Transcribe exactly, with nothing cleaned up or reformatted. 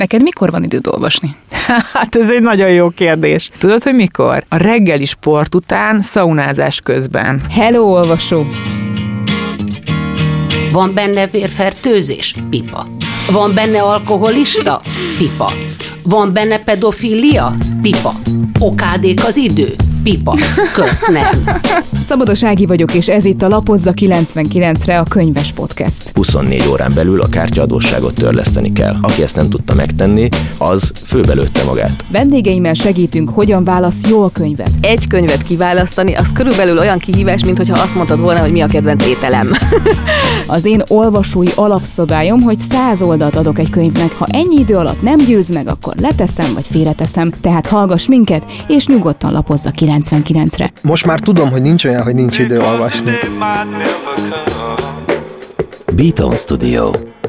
Neked mikor van időd olvasni? Hát ez egy nagyon jó kérdés. Tudod, hogy mikor? A reggeli sport után, szaunázás közben. Hello, olvasó! Van benne vérfertőzés? Pipa. Van benne alkoholista? Pipa. Van benne pedofilia? Pipa. Okádék az idő? Pipa. Kösz nem. Szabados Ági vagyok, és ez itt a Lapozza kilencvenkilencre a könyves podcast. huszonnégy órán belül a kártyaadósságot törleszteni kell. Aki ezt nem tudta megtenni, az főbelőtte magát. Vendégeimmel segítünk, hogyan válasz jól könyvet. Egy könyvet kiválasztani, az körülbelül olyan kihívás, mint hogyha azt mondtad volna, hogy mi a kedvenc ételem. Az én olvasói alapszabályom, hogy száz oldalt adok egy könyvnek. Ha ennyi idő alatt nem győz meg, akkor leteszem vagy félreteszem. Tehát hallgass minket, és nyugodtan lapozza kilencvenkilencre. Most már tudom, hogy nincs olyan, hogy nincs idő olvasni. Beaton Studio.